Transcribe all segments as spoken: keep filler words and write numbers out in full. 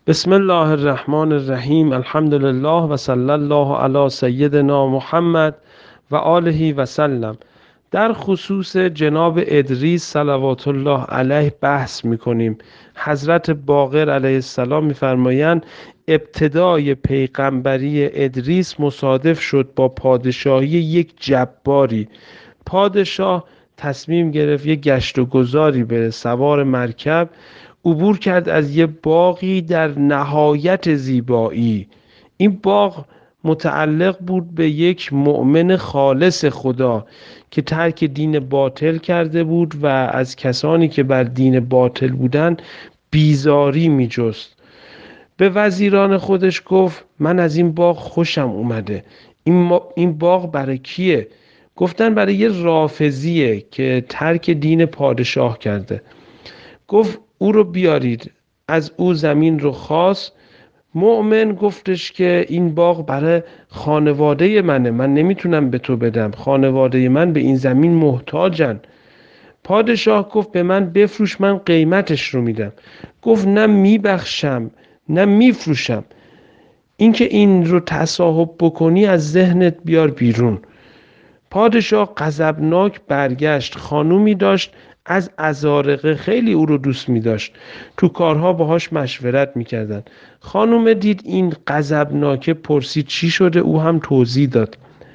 بسم الله الرحمن الرحیم. الحمد لله و صلی الله علی سیدنا محمد و آله و سلم. در خصوص جناب ادریس صلوات الله علیه بحث میکنیم. حضرت باقر علیه السلام میفرمایند ابتدای پیغمبری ادریس مصادف شد با پادشاهی یک جباری. پادشاه تصمیم گرفت یک گشت و گذاری بره، سوار مرکب عبور کرد از یه باغی در نهایت زیبایی. این باغ متعلق بود به یک مؤمن خالص خدا که ترک دین باطل کرده بود و از کسانی که بر دین باطل بودند بیزاری می جست. به وزیران خودش گفت من از این باغ خوشم اومده. این, این باغ برای کیه؟ گفتن برای یه رافضیه که ترک دین پادشاه کرده. گفت او رو بیارید. از او زمین رو خواست. مؤمن گفتش که این باغ برای خانواده منه، من نمیتونم به تو بدم، خانواده من به این زمین محتاجن. پادشاه گفت به من بفروش، من قیمتش رو میدم. گفت نه میبخشم نه میفروشم. اینکه این رو تصاحب بکنی از ذهنت بیار بیرون. پادشاه غضبناک برگشت. خانومی داشت از ازارقه، خیلی او رو دوست می داشت، تو کارها باهاش مشورت می کردن. خانوم دید این غضبناکه، پرسید چی شده، او هم توضیح داد.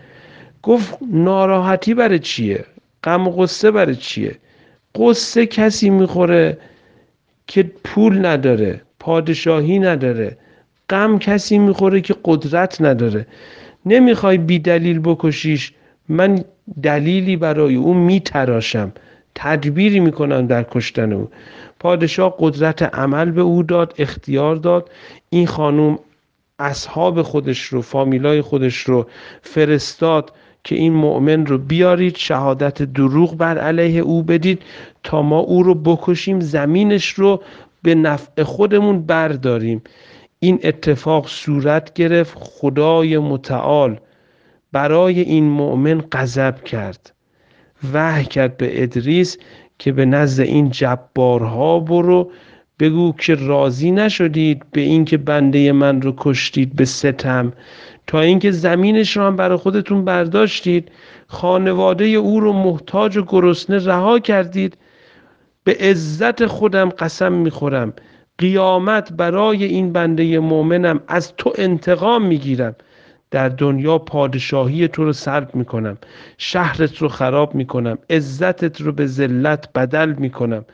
گفت ناراحتی برای چیه؟ غم و غصه برای چیه؟ قصه کسی میخوره که پول نداره، پادشاهی نداره. غم کسی میخوره که قدرت نداره. نمیخوای بی دلیل بکشیش، من دلیلی برای او میتراشم، تدبیری میکنم در کشتن او. پادشاه قدرت عمل به او داد، اختیار داد. این خانوم اصحاب خودش رو، فامیلای خودش رو فرستاد که این مؤمن رو بیارید، شهادت دروغ بر علیه او بدید تا ما او رو بکشیم، زمینش رو به نفع خودمون برداریم. این اتفاق صورت گرفت. خدای متعال برای این مؤمن غضب کرد، وحی کرد به ادریس که به نزد این جبارها برو، بگو که راضی نشدید به اینکه بنده من رو کشتید به ستم، تا اینکه زمینش رو هم برای خودتون برداشتید، خانواده او رو محتاج و گرسنه رها کردید. به عزت خودم قسم میخورم قیامت برای این بنده مؤمنم از تو انتقام میگیرم. در دنیا پادشاهی تو رو سلب میکنم، شهرت رو خراب میکنم، عزتت رو به ذلت بدل میکنم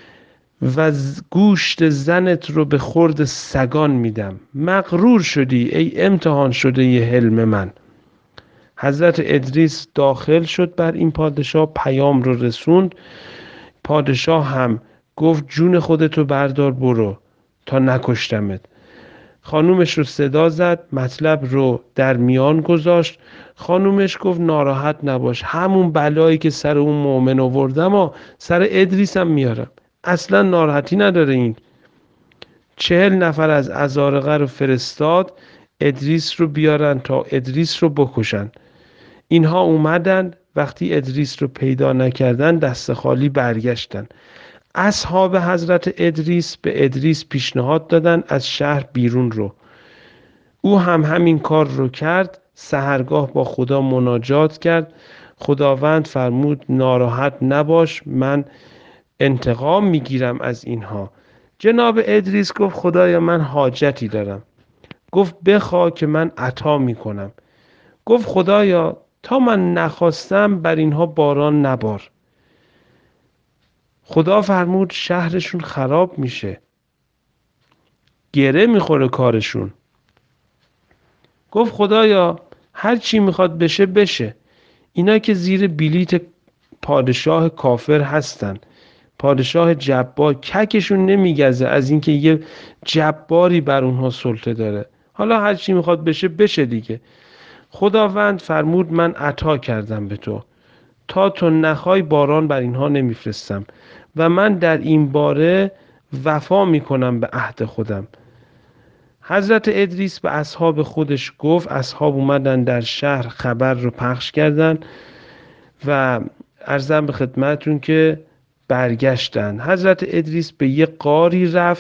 و گوشت زنت رو به خورد سگان میدم. مغرور شدی ای امتحان شده ی حلم من. حضرت ادریس داخل شد بر این پادشاه، پیام رو رسوند. پادشاه هم گفت جون خودتو بردار برو تا نکشتمت. خانومش رو صدا زد، مطلب رو در میان گذاشت. خانومش گفت ناراحت نباش، همون بلایی که سر اون مؤمن آوردم و سر ادریس هم میارم، اصلا ناراحتی نداره. این چهل نفر از ازارقه رو فرستاد ادریس رو بیارن تا ادریس رو بکشن. اینها اومدن، وقتی ادریس رو پیدا نکردن دست خالی برگشتن. اصحاب حضرت ادریس به ادریس پیشنهاد دادن از شهر بیرون رو. او هم همین کار رو کرد. سحرگاه با خدا مناجات کرد. خداوند فرمود ناراحت نباش، من انتقام میگیرم از اینها. جناب ادریس گفت خدایا من حاجتی دارم. گفت بخوا که من عطا میکنم. گفت خدایا تا من نخواستم بر اینها باران نبار. خدا فرمود شهرشون خراب میشه، گره میخوره کارشون. گفت خدایا هر چی میخواد بشه بشه. اینا که زیر بلیت پادشاه کافر هستن، پادشاه جبار، ککشون نمیگزه از اینکه یه جباری بر اونها سلطه داره. حالا هر چی میخواد بشه بشه دیگه. خداوند فرمود من عطا کردم به تو، تا تو نخوای باران بر اینها نمیفرستم و من در این باره وفا میکنم به عهد خودم. حضرت ادریس به اصحاب خودش گفت. اصحاب اومدن در شهر خبر رو پخش کردن و عرضم به خدمتون که برگشتن. حضرت ادریس به یه غاری رفت،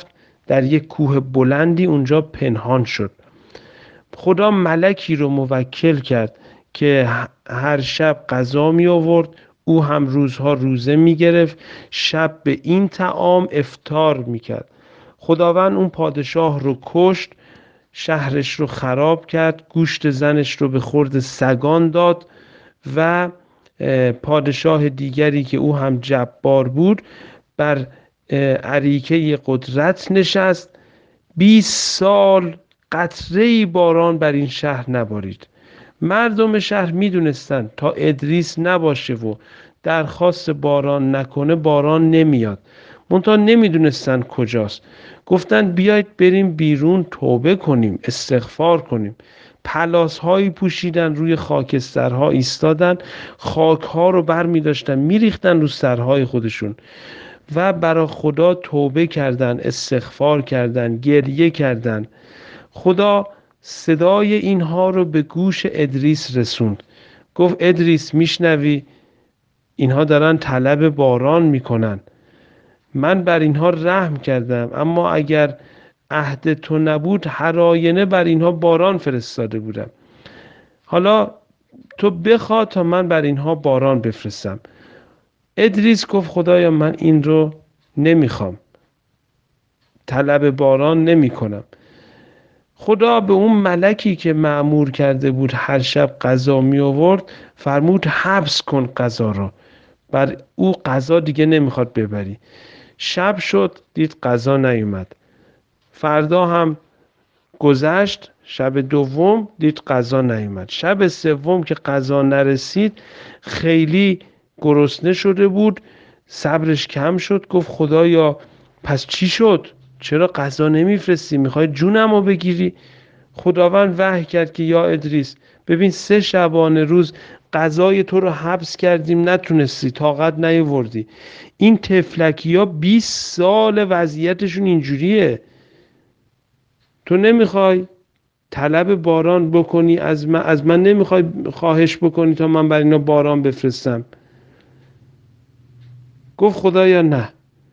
در یک کوه بلندی اونجا پنهان شد. خدا ملکی رو موکل کرد که هر شب غذا می آورد، او هم روزها روزه می گرفت، شب به این طعام افطار می کرد. خداوند اون پادشاه رو کشت، شهرش رو خراب کرد، گوشت زنش رو به خورد سگان داد و پادشاه دیگری که او هم جبار بود بر اریکه قدرت نشست. بیست سال قطره‌ای باران بر این شهر نبارید. مردم شهر می دونستن تا ادریس نباشه و درخواست باران نکنه باران نمیاد، منتها نمی دونستن کجاست. گفتن بیایید بریم بیرون توبه کنیم، استغفار کنیم. پلاس هایی پوشیدن، روی خاکسترها ایستادن، خاک ها رو بر می داشتن می ریختن رو سرهای خودشون و برای خدا توبه کردن، استغفار کردن، گریه کردن. خدا صدای اینها رو به گوش ادریس رسوند. گفت ادریس میشنوی؟ اینها دارن طلب باران میکنن. من بر اینها رحم کردم، اما اگر عهد تو نبود هر آینه بر اینها باران فرستاده بودم. حالا تو بخواه تا من بر اینها باران بفرستم. ادریس گفت خدایا من این رو نمیخوام، طلب باران نمی کنم. خدا به اون ملکی که مأمور کرده بود هر شب غذا می آورد فرمود حبس کن غذا رو، بر او غذا دیگه نمیخواد ببری. شب شد دید غذا نیومد، فردا هم گذشت، شب دوم دید غذا نیومد، شب سوم که غذا نرسید خیلی گرسنه شده بود، صبرش کم شد. گفت خدایا پس چی شد؟ چرا غذا نمیفرستی؟ میخوای جونمو بگیری؟ خداوند وحی کرد که یا ادریس ببین سه شبانه روز غذای تو رو حبس کردیم، نتونستی، طاقت نیاوردی. این تفلکی ها بیست سال وضعیتشون اینجوریه. تو نمیخوای طلب باران بکنی از من، از من نمیخوای خواهش بکنی تا من بر اینا باران بفرستم؟ گفت خدایا نه.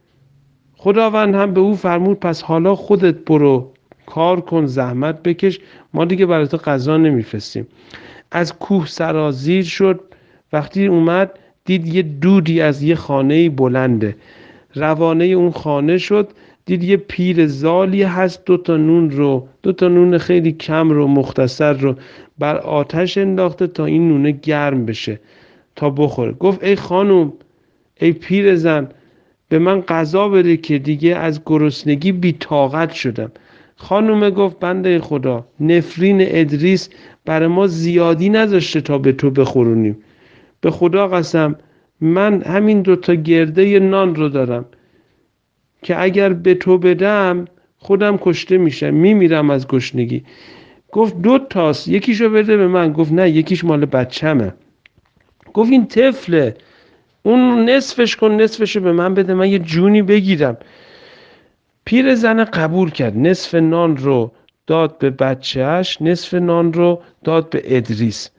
خداوند هم به او فرمود پس حالا خودت برو کار کن، زحمت بکش، ما دیگه برای تو غذا نمیفرستیم. از کوه سرازیر شد. وقتی اومد دید یه دودی از یه خانه بلنده، روانه اون خانه شد، دید یه پیر زالی هست، دو تا نون رو دو تا نون خیلی کم رو مختصر رو بر آتش انداخته تا این نونه گرم بشه تا بخوره. گفت ای خانم، ای پیر زن، به من غذا بده که دیگه از گرسنگی بی طاقت شدم. خانومه گفت بنده خدا، نفرین ادریس برای ما زیادی نذاشته تا به تو بخورونیم. به خدا قسم من همین دوتا گرده نان رو دارم که اگر به تو بدم خودم کشته میشم، میمیرم از گشنگی. گفت دو تاست، یکیشو بده به من. گفت نه، یکیش مال بچمه. گفت این طفله، اون نصفش کن، نصفشو به من بده، من یه جونی بگیرم. پیر زن قبول کرد، نصف نان رو داد به بچهش، نصف نان رو داد به ادریس.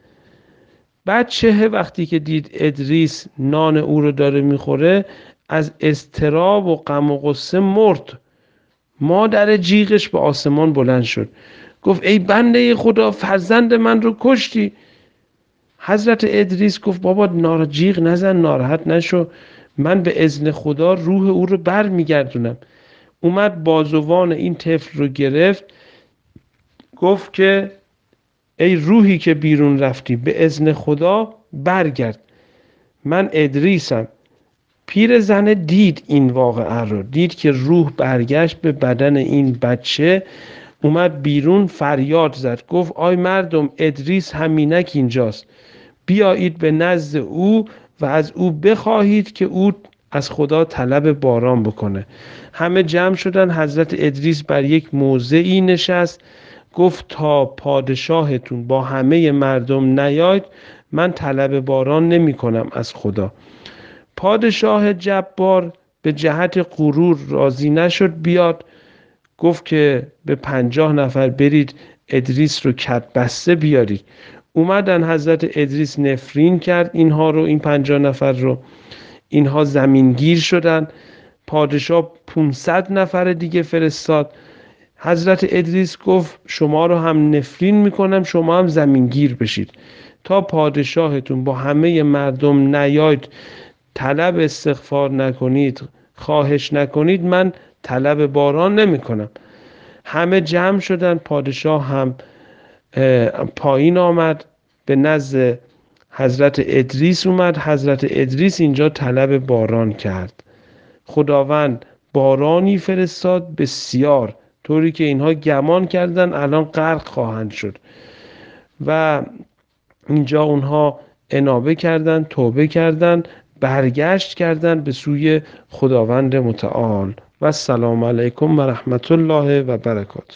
بچه وقتی که دید ادریس نان او رو داره میخوره از اضطراب و غم و غصه مرد. مادر جیغش به آسمان بلند شد، گفت ای بنده خدا، فرزند من رو کشتی. حضرت ادریس گفت بابا نار جیغ نزن، ناراحت نشو، من به اذن خدا روح او رو بر میگردونم. اومد بازوان این طفل رو گرفت، گفت که ای روحی که بیرون رفتی به اذن خدا برگرد، من ادریسم. پیر زن دید این واقعه رو، دید که روح برگشت به بدن این بچه، اومد بیرون فریاد زد، گفت آی مردم، ادریس همینک اینجاست، بیایید به نزد او و از او بخواهید که او از خدا طلب باران بکنه. همه جمع شدن. حضرت ادریس بر یک موضعی نشست، گفت تا پادشاهتون با همه مردم نیاید من طلب باران نمی کنم از خدا. پادشاه جبار به جهت غرور راضی نشد بیاد، گفت که به پنجاه نفر برید ادریس رو کت بسته بیارید. اومدن، حضرت ادریس نفرین کرد اینها رو، این پنجاه نفر رو، اینها زمینگیر شدن. پادشاه پانصد نفر دیگه فرستاد. حضرت ادریس گفت شما رو هم نفرین میکنم، شما هم زمینگیر بشید. تا پادشاهتون با همه مردم نیاید طلب استغفار نکنید، خواهش نکنید، من طلب باران نمی کنم. همه جمع شدن. پادشاه هم پایین آمد، به نزد حضرت ادریس اومد. حضرت ادریس اینجا طلب باران کرد. خداوند بارانی فرستاد بسیار، طوری که اینها گمان کردن الان غرق خواهند شد و اینجا اونها انابه کردن، توبه کردن، برگشت کردن به سوی خداوند متعال. و السلام علیکم و رحمت الله و برکاته.